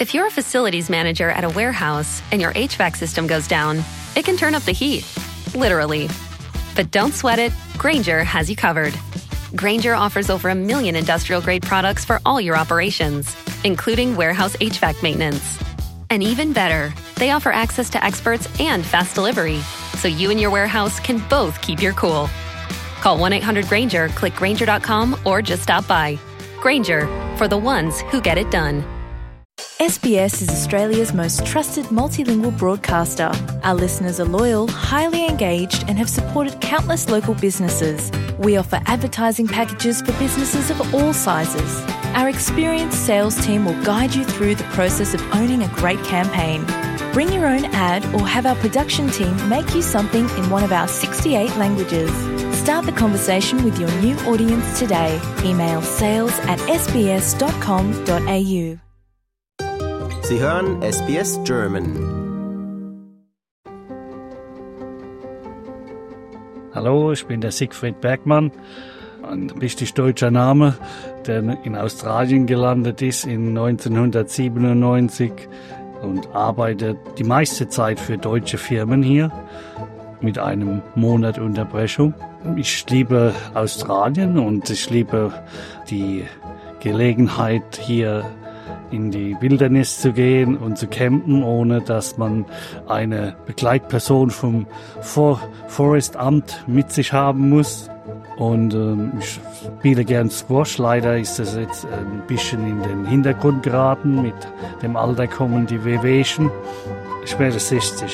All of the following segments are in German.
If you're a facilities manager at a warehouse and your HVAC system goes down, it can turn up the heat, literally. But don't sweat it, Grainger has you covered. Grainger offers over 1 million industrial-grade products for all your operations, including warehouse HVAC maintenance. And even better, they offer access to experts and fast delivery, so you and your warehouse can both keep your cool. Call 1-800-GRAINGER, click Grainger.com, or just stop by. Grainger, for the ones who get it done. SBS is Australia's most trusted multilingual broadcaster. Our listeners are loyal, highly engaged, and have supported countless local businesses. We offer advertising packages for businesses of all sizes. Our experienced sales team will guide you through the process of owning a great campaign. Bring your own ad or have our production team make you something in one of our 68 languages. Start the conversation with your new audience today. Email sales@sbs.com.au. Sie hören SBS German. Hallo, ich bin der Siegfried Bergmann, ein richtig deutscher Name, der in Australien gelandet ist in 1997 und arbeite die meiste Zeit für deutsche Firmen hier mit einem Monat Unterbrechung. Ich liebe Australien und ich liebe die Gelegenheit, hier in die Wildnis zu gehen und zu campen, ohne dass man eine Begleitperson vom Forestamt mit sich haben muss. Und ich spiele gern Squash. Leider ist das jetzt ein bisschen in den Hintergrund geraten. Mit dem Alter kommen die Wehwehchen. Ich werde 60.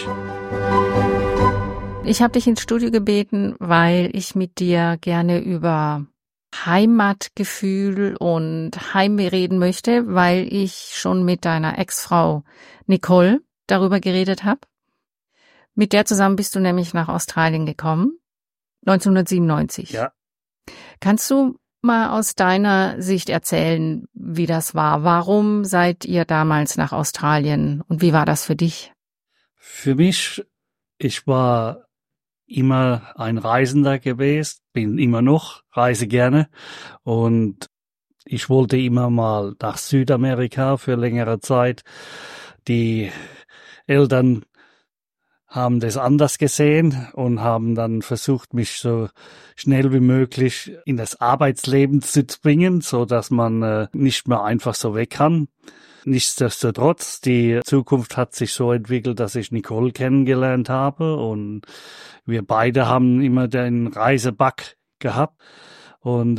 Ich habe dich ins Studio gebeten, weil ich mit dir gerne über Heimatgefühl und Heimweh reden möchte, weil ich schon mit deiner Ex-Frau Nicole darüber geredet habe. Mit der zusammen bist du nämlich nach Australien gekommen, 1997. Ja. Kannst du mal aus deiner Sicht erzählen, wie das war? Warum seid ihr damals nach Australien und wie war das für dich? Für mich, ich war immer ein Reisender gewesen, bin immer noch, reise gerne und ich wollte immer mal nach Südamerika für längere Zeit. Die Eltern haben das anders gesehen und haben dann versucht, mich so schnell wie möglich in das Arbeitsleben zu bringen, so dass man nicht mehr einfach so weg kann. Nichtsdestotrotz, die Zukunft hat sich so entwickelt, dass ich Nicole kennengelernt habe und wir beide haben immer den Reiseback gehabt. Und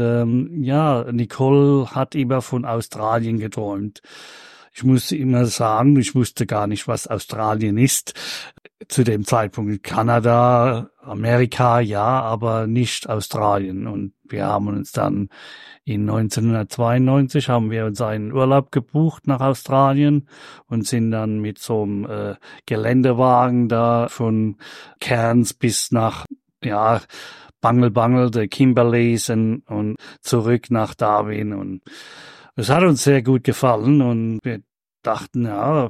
Nicole hat immer von Australien geträumt. Ich muss immer sagen, ich wusste gar nicht, was Australien ist. Zu dem Zeitpunkt Kanada, Amerika, ja, aber nicht Australien. Und wir haben uns dann in 1992 haben wir uns einen Urlaub gebucht nach Australien und sind dann mit so einem Geländewagen da von Cairns bis nach, Bungle, der Kimberleys und zurück nach Darwin. Und es hat uns sehr gut gefallen und wir dachten,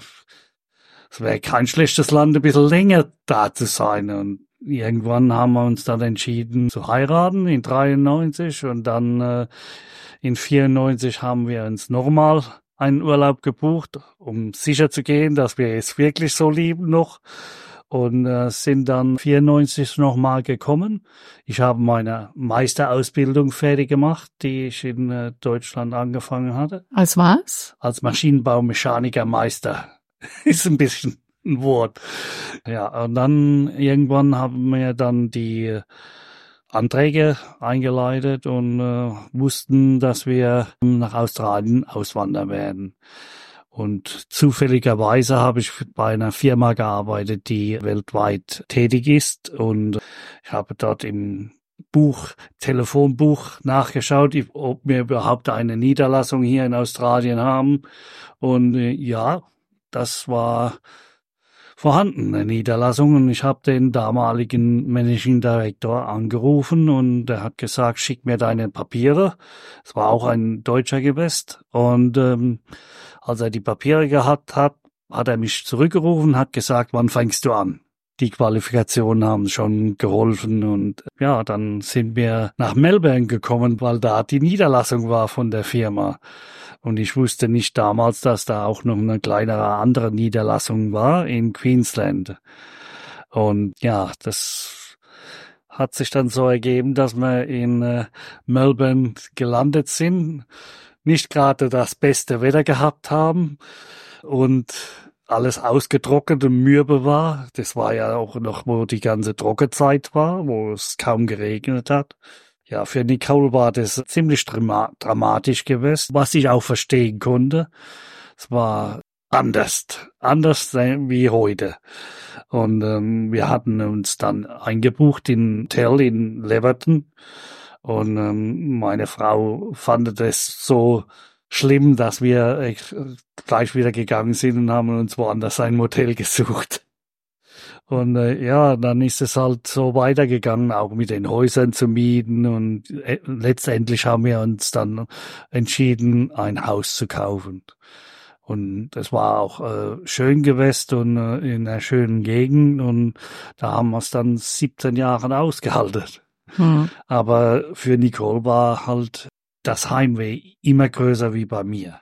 es wäre kein schlechtes Land, ein bisschen länger da zu sein. Und irgendwann haben wir uns dann entschieden zu heiraten in 93 und dann in 94 haben wir uns nochmal einen Urlaub gebucht, um sicher zu gehen, dass wir es wirklich so lieben noch. Und sind dann 94 nochmal gekommen. Ich habe meine Meisterausbildung fertig gemacht, die ich in Deutschland angefangen hatte. Als was? Als Maschinenbaumechanikermeister. Ist ein bisschen ein Wort. Ja, und dann irgendwann haben wir dann die Anträge eingeleitet und wussten, dass wir nach Australien auswandern werden. Und zufälligerweise habe ich bei einer Firma gearbeitet, die weltweit tätig ist. Und ich habe dort im Telefonbuch nachgeschaut, ob wir überhaupt eine Niederlassung hier in Australien haben. Und das war vorhanden, eine Niederlassung. Und ich habe den damaligen Managing Director angerufen und der hat gesagt, schick mir deine Papiere. Es war auch ein Deutscher gewesen. Und als er die Papiere gehabt hat, hat er mich zurückgerufen, hat gesagt, wann fängst du an? die Qualifikationen haben schon geholfen und ja, dann sind wir nach Melbourne gekommen, weil da die Niederlassung war von der Firma. Und ich wusste nicht damals, dass da auch noch eine kleinere andere Niederlassung war in Queensland. Und ja, das hat sich dann so ergeben, dass wir in Melbourne gelandet sind, nicht gerade das beste Wetter gehabt haben und alles ausgetrocknet und mürbe war. Das war ja auch noch, wo die ganze Trockenzeit war, wo es kaum geregnet hat. Ja, für Nicole war das ziemlich dramatisch gewesen, was ich auch verstehen konnte. Es war anders wie heute. Und wir hatten uns dann eingebucht in Hotel in Leverton. Und meine Frau fand das so schlimm, dass wir gleich wieder gegangen sind und haben uns woanders ein Motel gesucht. Und ja, dann ist es halt so weitergegangen, auch mit den Häusern zu mieten. Und letztendlich haben wir uns dann entschieden, ein Haus zu kaufen. Und es war auch schön gewesen und in einer schönen Gegend. Und da haben wir es dann 17 Jahre ausgehalten. Aber für Nicole war halt das Heimweh immer größer wie bei mir.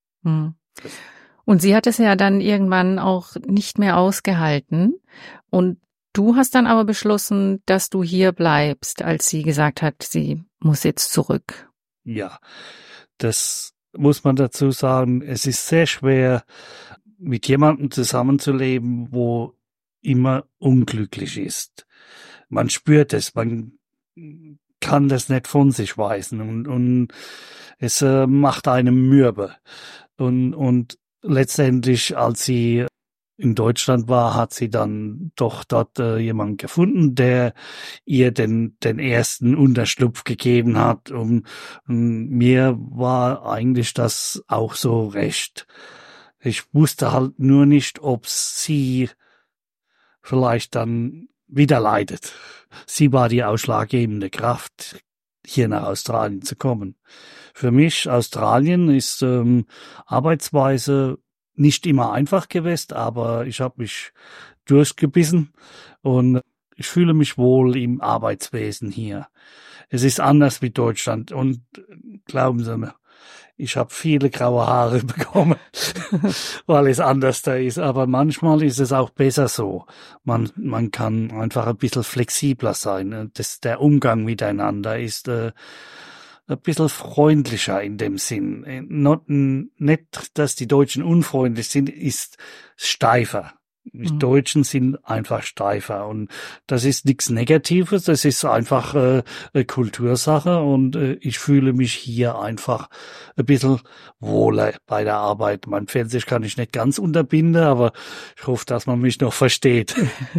Und sie hat es ja dann irgendwann auch nicht mehr ausgehalten. Und du hast dann aber beschlossen, dass du hier bleibst, als sie gesagt hat, sie muss jetzt zurück. Ja, das muss man dazu sagen. Es ist sehr schwer, mit jemandem zusammenzuleben, wo immer unglücklich ist. Man spürt es, man kann das nicht von sich weisen und es macht einem mürbe. Und letztendlich, als sie in Deutschland war, hat sie dann doch dort jemanden gefunden, der ihr den ersten Unterschlupf gegeben hat. Und mir war eigentlich das auch so recht. Ich wusste halt nur nicht, ob sie vielleicht dann wieder leidet. Sie war die ausschlaggebende Kraft, hier nach Australien zu kommen. Für mich, Australien ist Arbeitsweise nicht immer einfach gewesen, aber ich habe mich durchgebissen und ich fühle mich wohl im Arbeitswesen hier. Es ist anders wie Deutschland und glauben Sie mir, ich habe viele graue Haare bekommen, weil es anders da ist. Aber manchmal ist es auch besser so. Man kann einfach ein bisschen flexibler sein. Der Umgang miteinander ist ein bisschen freundlicher in dem Sinn. Nicht, dass die Deutschen unfreundlich sind, ist steifer. Die Deutschen sind einfach steifer und das ist nichts Negatives, das ist einfach eine Kultursache und ich fühle mich hier einfach ein bisschen wohler bei der Arbeit. Mein Fernsehen kann ich nicht ganz unterbinden, aber ich hoffe, dass man mich noch versteht.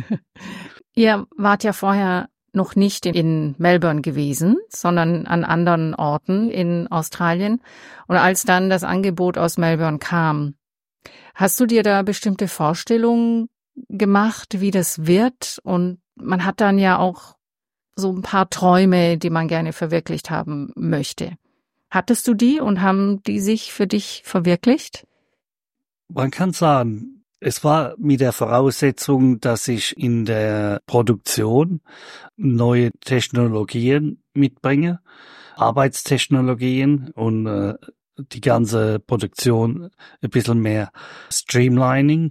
Ihr wart ja vorher noch nicht in Melbourne gewesen, sondern an anderen Orten in Australien. Und als dann das Angebot aus Melbourne kam, hast du dir da bestimmte Vorstellungen gemacht, wie das wird? Und man hat dann ja auch so ein paar Träume, die man gerne verwirklicht haben möchte. Hattest du die und haben die sich für dich verwirklicht? Man kann sagen, es war mit der Voraussetzung, dass ich in der Produktion neue Technologien mitbringe, Arbeitstechnologien und die ganze Produktion ein bisschen mehr Streamlining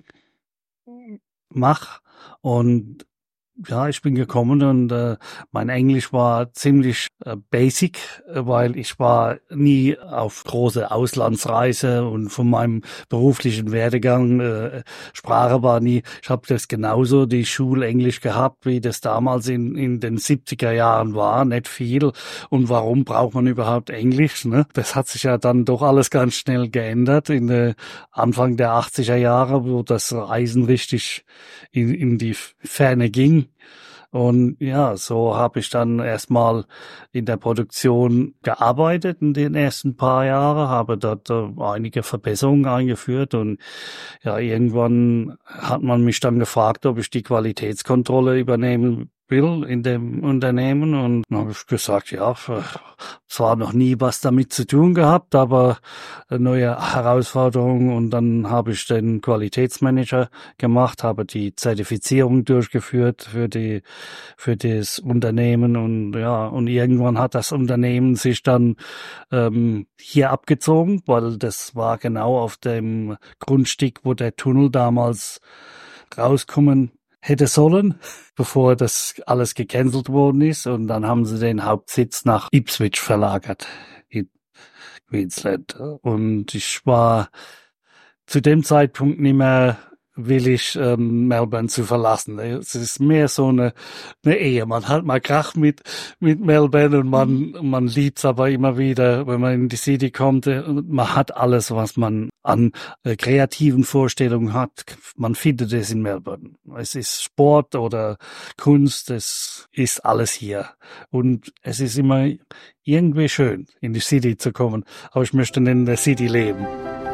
mach. Und ja, ich bin gekommen und mein Englisch war ziemlich basic, weil ich war nie auf große Auslandsreise und von meinem beruflichen Werdegang Sprache war nie. Ich habe das genauso die Schulenglisch gehabt, wie das damals in den 70er Jahren war, nicht viel. Und warum braucht man überhaupt Englisch? Ne? Das hat sich ja dann doch alles ganz schnell geändert in Anfang der 80er Jahre, wo das Reisen richtig in die Ferne ging. Und ja, so habe ich dann erstmal in der Produktion gearbeitet in den ersten paar Jahren, habe dort einige Verbesserungen eingeführt und ja, irgendwann hat man mich dann gefragt, ob ich die Qualitätskontrolle übernehmen will in dem Unternehmen. Und dann habe ich gesagt, ja, zwar noch nie was damit zu tun gehabt, aber eine neue Herausforderung. Und dann habe ich den Qualitätsmanager gemacht, habe die Zertifizierung durchgeführt für das Unternehmen. Und ja, und irgendwann hat das Unternehmen sich dann hier abgezogen, weil das war genau auf dem Grundstück, wo der Tunnel damals rauskommen hätte sollen, bevor das alles gecancelt worden ist. Und dann haben sie den Hauptsitz nach Ipswich verlagert in Queensland. Und ich war zu dem Zeitpunkt nicht mehr willig, Melbourne zu verlassen. Es ist mehr so eine Ehe. Man hat mal Krach mit Melbourne und man liebt's aber immer wieder, wenn man in die City kommt. Man hat alles, was man an kreativen Vorstellungen hat. Man findet es in Melbourne. Es ist Sport oder Kunst, es ist alles hier. Und es ist immer irgendwie schön, in die City zu kommen. Aber ich möchte in der City leben.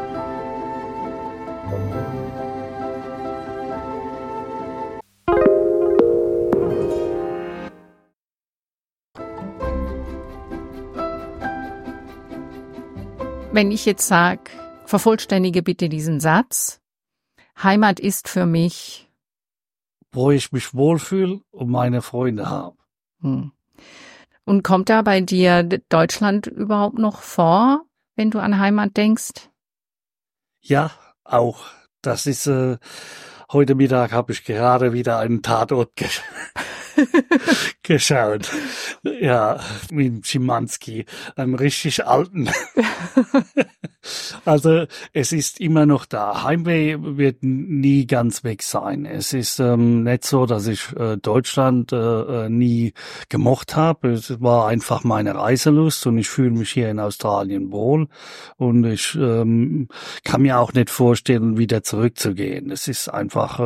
Wenn ich jetzt sage, vervollständige bitte diesen Satz. Heimat ist für mich, wo ich mich wohlfühle und meine Freunde habe. Und kommt da bei dir Deutschland überhaupt noch vor, wenn du an Heimat denkst? Ja, auch. Das ist, heute Mittag habe ich gerade wieder einen Tatort geschaut. Ja, mit Schimanski, einem richtig alten. Also es ist immer noch da. Heimweh wird nie ganz weg sein. Es ist nicht so, dass ich Deutschland nie gemocht habe. Es war einfach meine Reiselust und ich fühle mich hier in Australien wohl. Und ich kann mir auch nicht vorstellen, wieder zurückzugehen. Es ist einfach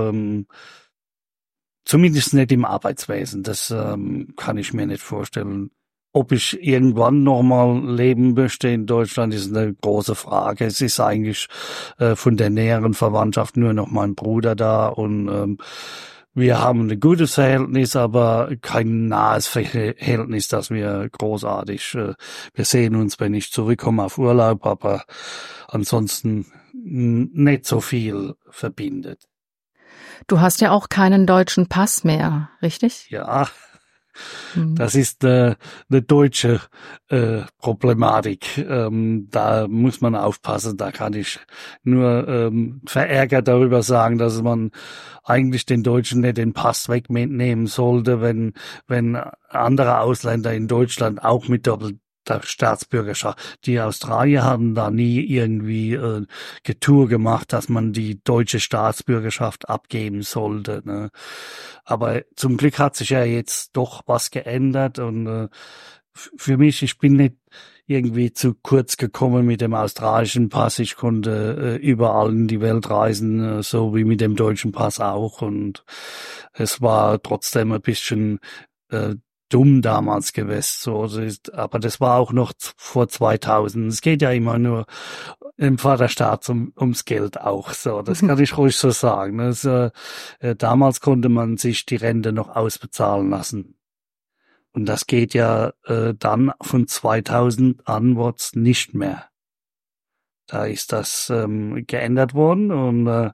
zumindest nicht im Arbeitswesen. Das kann ich mir nicht vorstellen. Ob ich irgendwann nochmal leben möchte in Deutschland, ist eine große Frage. Es ist eigentlich von der näheren Verwandtschaft nur noch mein Bruder da und wir haben ein gutes Verhältnis, aber kein nahes Verhältnis, dass wir großartig, wir sehen uns, wenn ich zurückkomme auf Urlaub, aber ansonsten nicht so viel verbindet. Du hast ja auch keinen deutschen Pass mehr, richtig? Ja, das ist eine deutsche Problematik. Da muss man aufpassen. Da kann ich nur verärgert darüber sagen, dass man eigentlich den Deutschen nicht den Pass wegnehmen sollte, wenn andere Ausländer in Deutschland auch mit doppelter Staatsbürgerschaft. Die Australier haben da nie irgendwie Getue gemacht, dass man die deutsche Staatsbürgerschaft abgeben sollte. Ne? Aber zum Glück hat sich ja jetzt doch was geändert und für mich, ich bin nicht irgendwie zu kurz gekommen mit dem australischen Pass. Ich konnte überall in die Welt reisen, so wie mit dem deutschen Pass auch. Und es war trotzdem ein bisschen dumm damals gewesen. So, aber das war auch noch vor 2000. Es geht ja immer nur im Vaterstaat ums Geld auch. So, das kann ich ruhig so sagen. Das, damals konnte man sich die Rente noch ausbezahlen lassen. Und das geht ja dann von 2000 onwards nicht mehr. Da ist das geändert worden und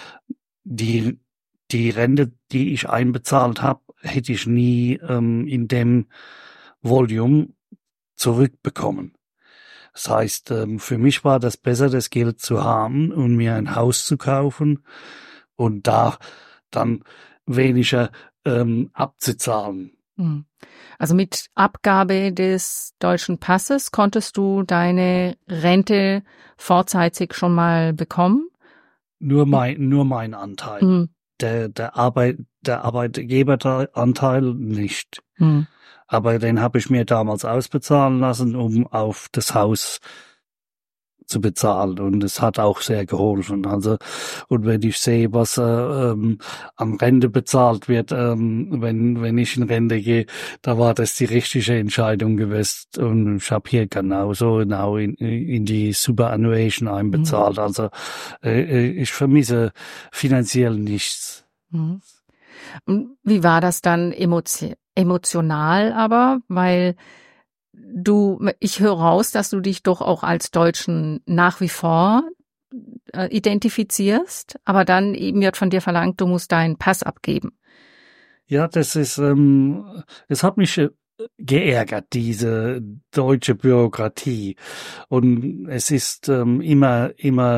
die Rente, die ich einbezahlt habe, hätte ich nie in dem Volume zurückbekommen. Das heißt, für mich war das besser, das Geld zu haben und mir ein Haus zu kaufen und da dann weniger abzuzahlen. Also mit Abgabe des deutschen Passes konntest du deine Rente vorzeitig schon mal bekommen? Nur mein Anteil. Der Arbeitgeberanteil nicht. Aber den habe ich mir damals ausbezahlen lassen, um auf das Haus zu bezahlen. Und es hat auch sehr geholfen. Also, und wenn ich sehe, was an Rente bezahlt wird, wenn ich in Rente gehe, da war das die richtige Entscheidung gewesen. Und ich habe hier genau in die Superannuation einbezahlt. Also ich vermisse finanziell nichts. Und wie war das dann emotional aber? Weil ich höre raus, dass du dich doch auch als Deutschen nach wie vor identifizierst, aber dann eben wird von dir verlangt, du musst deinen Pass abgeben. Ja, es hat mich geärgert, diese deutsche Bürokratie. Und es ist immer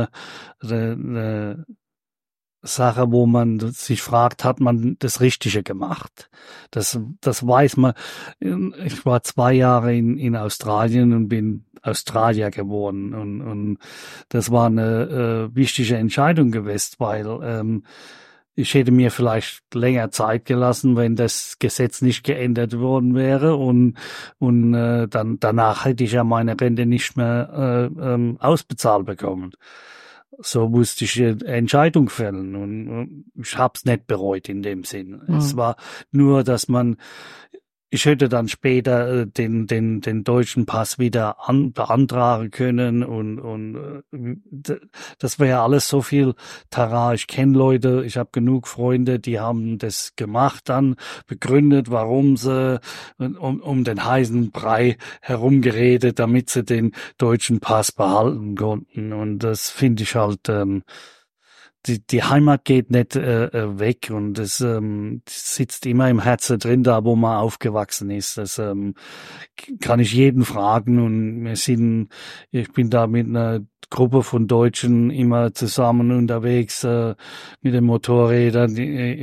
eine Sache, wo man sich fragt, hat man das Richtige gemacht? Das weiß man. Ich war 2 Jahre in Australien und bin Australier geworden. Und das war eine wichtige Entscheidung gewesen, weil ich hätte mir vielleicht länger Zeit gelassen, wenn das Gesetz nicht geändert worden wäre und dann danach hätte ich ja meine Rente nicht mehr ausbezahlt bekommen. So musste ich eine Entscheidung fällen und ich hab's nicht bereut in dem Sinn. Es war nur, dass ich hätte dann später den deutschen Pass wieder beantragen können und das wäre ja alles so viel Terrain. Ich kenne Leute, ich habe genug Freunde, die haben das gemacht, dann begründet, warum sie um den heißen Brei herumgeredet, damit sie den deutschen Pass behalten konnten. Und das finde ich halt die Heimat geht nicht weg und es sitzt immer im Herzen drin, da wo man aufgewachsen ist. Das kann ich jeden fragen und ich bin da mit einer Gruppe von Deutschen immer zusammen unterwegs mit den Motorrädern,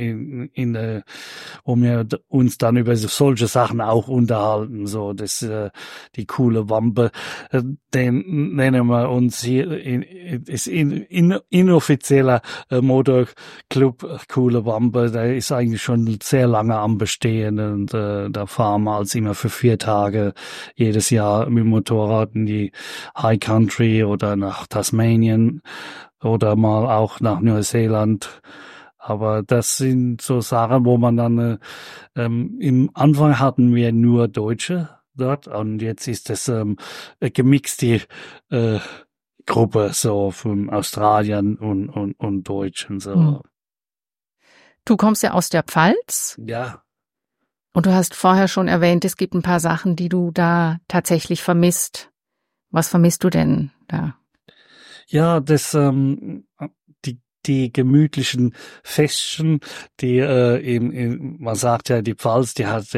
wo wir uns dann über solche Sachen auch unterhalten. So, die coole Wampe, den nennen wir uns hier, ist inoffizieller Motorclub Coole Wampe. Der ist eigentlich schon sehr lange am Bestehen und da fahren wir als immer für 4 Tage jedes Jahr mit dem Motorrad in die High Country oder nach Tasmanien oder mal auch nach Neuseeland. Aber das sind so Sachen, wo man dann im Anfang hatten wir nur Deutsche dort und jetzt ist das gemixte Gruppe so von Australiern und Deutschen so. Du kommst ja aus der Pfalz. Ja. Und du hast vorher schon erwähnt, es gibt ein paar Sachen, die du da tatsächlich vermisst. Was vermisst du denn da? Ja, die gemütlichen Festchen, man sagt ja, die Pfalz, die hat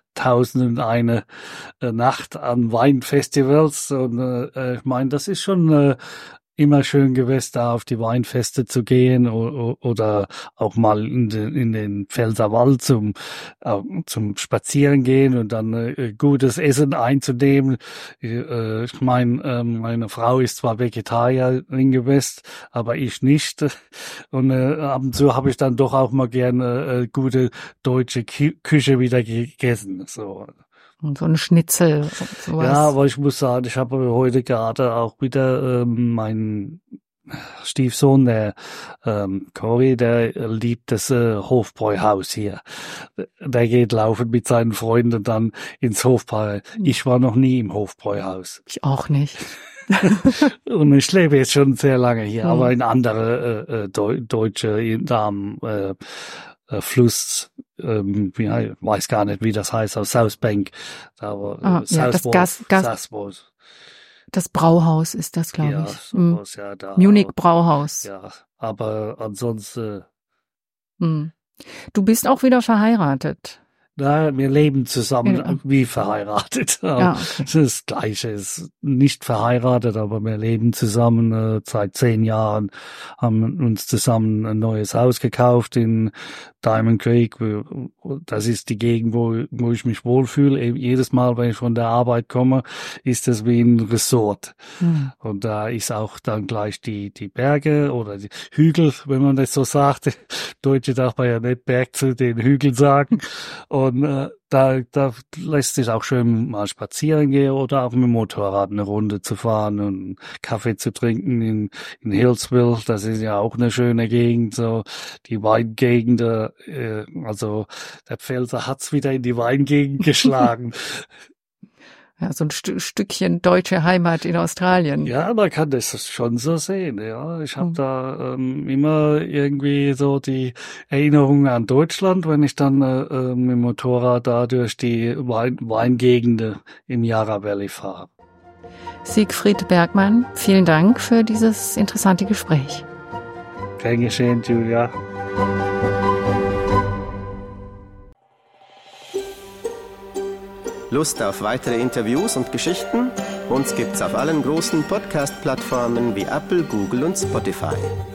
1001 Nacht an Weinfestivals und ich meine, das ist schon immer schön gewesen, da auf die Weinfeste zu gehen oder auch mal in den Pfälzerwald zum Spazieren gehen und dann gutes Essen einzunehmen. Ich meine, meine Frau ist zwar Vegetarierin gewesen, aber ich nicht. Und ab und zu habe ich dann doch auch mal gerne gute deutsche Küche wieder gegessen. So. Und so ein Schnitzel und sowas. Ja, aber ich muss sagen, ich habe heute gerade auch wieder meinen Stiefsohn, der Cory, der liebt das Hofbräuhaus hier. Der geht laufend mit seinen Freunden dann ins Hofbräu. Ich war noch nie im Hofbräuhaus. Ich auch nicht. Und ich lebe jetzt schon sehr lange hier, aber in andere Deutsche da am Fluss, weiß gar nicht, wie das heißt, aus Southbank. Da Southwold. Das Brauhaus ist das, glaube ja, ich. Sowas, ja, da. Munich Brauhaus. Ja, aber ansonsten. Du bist auch wieder verheiratet. Na, wir leben zusammen Ja. wie verheiratet. Ja, okay. Das ist das Gleiche, ist nicht verheiratet, aber wir leben zusammen seit 10 Jahren, haben uns zusammen ein neues Haus gekauft in Diamond Creek. Das ist die Gegend, wo ich mich wohlfühle. Jedes Mal, wenn ich von der Arbeit komme, ist das wie ein Resort. Und da ist auch dann gleich die Berge oder die Hügel, wenn man das so sagt. Deutsche darf man ja nicht Berg zu den Hügeln sagen. Und da lässt sich auch schön mal spazieren gehen oder auch mit dem Motorrad eine Runde zu fahren und Kaffee zu trinken in Hillsville. Das ist ja auch eine schöne Gegend, so die Weingegend. Also der Pfälzer hat's wieder in die Weingegend geschlagen. Ja, so ein Stückchen deutsche Heimat in Australien. Ja, man kann das schon so sehen. Ja, ich habe da immer irgendwie so die Erinnerung an Deutschland, wenn ich dann mit dem Motorrad da durch die Weingegenden im Yarra Valley fahre. Siegfried Bergmann, vielen Dank für dieses interessante Gespräch. Gern geschehen, Julia. Lust auf weitere Interviews und Geschichten? Uns gibt's auf allen großen Podcast-Plattformen wie Apple, Google und Spotify.